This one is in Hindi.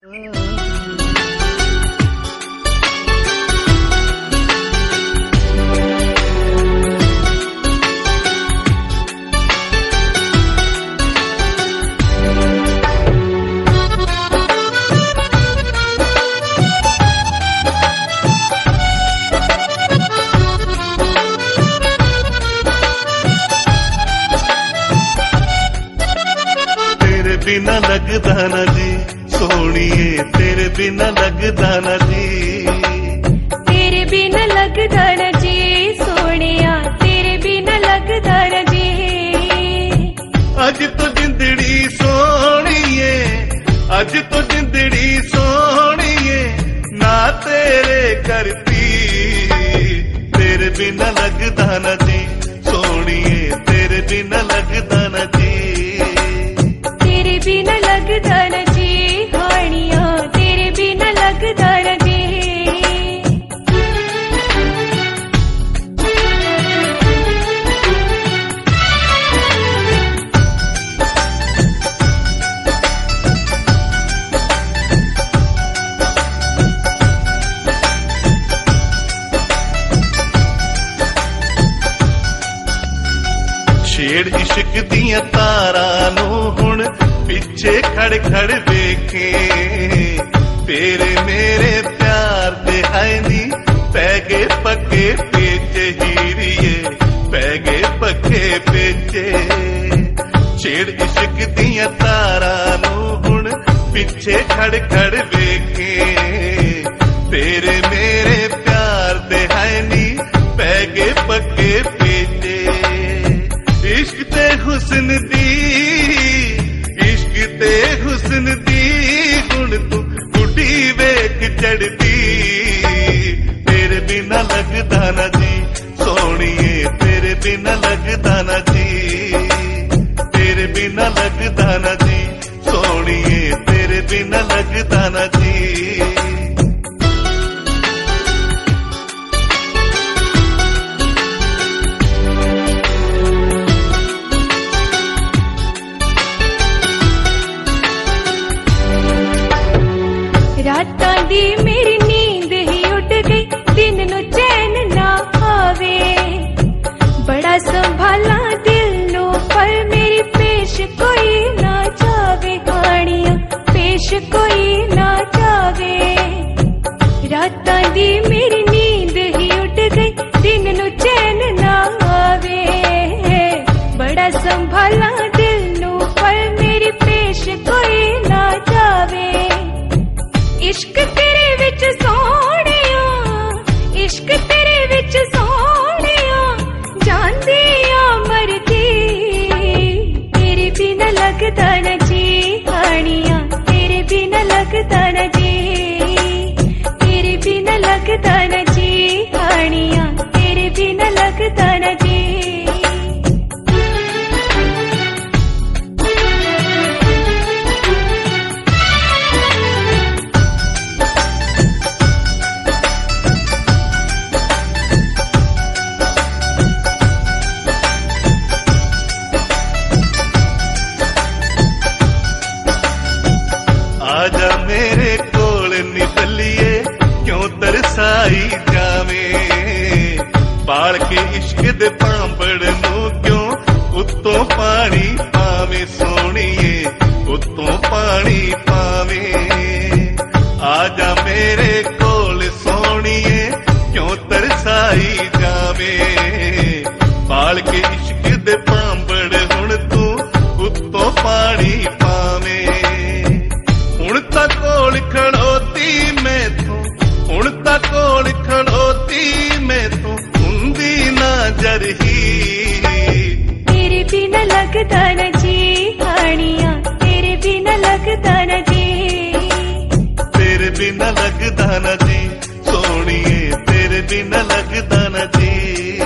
बिना लगदा ना जी सोनिए, तेरे बिना लगदा ना जी, तेरे बिना लगदा ना जी सोनिया, तेरे बिना लगदा ना जी। अज तो जिंदड़ी सोनिए, अज तो जिंदड़ी सोनिए, ना तेरे करती, तेरे बिना लगदा ना जी सोनिए, तेरे बिना लगदा ना जी, तेरे बिना लगदा ना जी हानिया, तेरे बिना लगदा ना जी। छेड़ इश्क दियां तारां नूं हुण पिछे खड़ खड़ वेखे, तेरे मेरे प्यार दे है नी पै गए पक्के पेचे हीरिए, पै गए पक्के पेचे। छेड़ इश्क दियां तारां नूं हुण पिछे खड़ खड़ वेखे, तेरे मेरे प्यार दे है नी पै गए पक्के पेचे। इश्क ते हुस्न दी, इश्क ते हुस्न दी हुण तू गुड्डी वेख चढ़दी, तेरे बिना लगदा ना जी सोनिए, तेरे बिना लगदा ना जी, तेरे बिना लगदा ना जी सोनिए, तेरे बिना लगदा ना जी। रातां दी मेरी नींद ही उड़ गई, दिन नू चैन ना आवे, बड़ा संभाला दिल नू पर मेरी पेश कोई ना जावे, हानिया पेश कोई ना जावे। रातां दी मेरी नींद ही उड़ गई, दिन नू चैन ना आवे, बड़ा संभाला दिल नू पर मेरी पेश कोई ना जावे। इश्क तेरे विच सोहणिया, इश्क तेरे विच सोहणिया, जांदी आ मरदी, तेरे बिना लगदा ना जी हानिया, तेरे बिना लगदा ना जी, तेरे बिना लगदा ना जी हानिया, तेरे बिना लगदा ना जी। आजा मेरे कोल निकलिए, क्यों तरसाई जावे, पाल के इश्क दे पांबड़ नू क्यों उत्तों पानी पावे सोनिए, उत्तों पानी पावे। आजा मेरे कोल सोनिए, क्यों तरसाई जावे, पाल के इश्क दे पांबड़ हुण तू उत्तों पानी पावे। हुण तक कोल खड़ोती मैं तू, हुण तक कोल खड़ोती मैं तू, हुंदी ना जरही, तेरे बिना लगदा ना जी हानिया, तेरे बिना लगदा ना जी, तेरे बिना लगदा ना जी सोनिए, तेरे बिना लगदा ना जी।